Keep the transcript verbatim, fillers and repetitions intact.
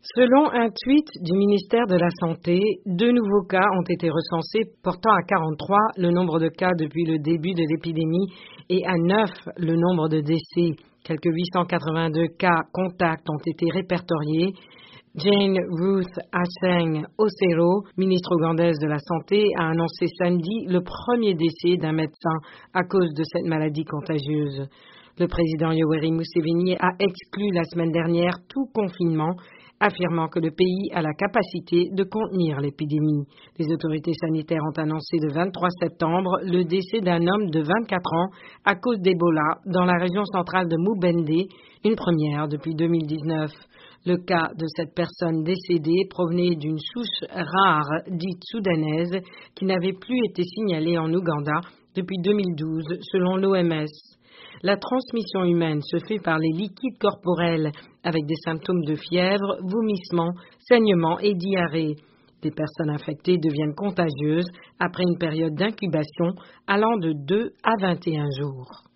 Selon un tweet du ministère de la Santé, deux nouveaux cas ont été recensés, portant à quarante-trois le nombre de cas depuis le début de l'épidémie et à neuf le nombre de décès. Quelques huit cent quatre-vingt-deux cas contacts ont été répertoriés. Jane Ruth Aceng Ossero, ministre ougandaise de la Santé, a annoncé samedi le premier décès d'un médecin à cause de cette maladie contagieuse. Le président Yoweri Museveni a exclu la semaine dernière tout confinement, affirmant que le pays a la capacité de contenir l'épidémie. Les autorités sanitaires ont annoncé le vingt-trois septembre le décès d'un homme de vingt-quatre ans à cause d'Ebola dans la région centrale de Mubende, une première depuis deux mille dix-neuf. Le cas de cette personne décédée provenait d'une souche rare dite soudanaise qui n'avait plus été signalée en Ouganda depuis deux mille douze, selon l'O M S. La transmission humaine se fait par les liquides corporels avec des symptômes de fièvre, vomissements, saignements et diarrhée. Les personnes infectées deviennent contagieuses après une période d'incubation allant de deux à vingt et un jours.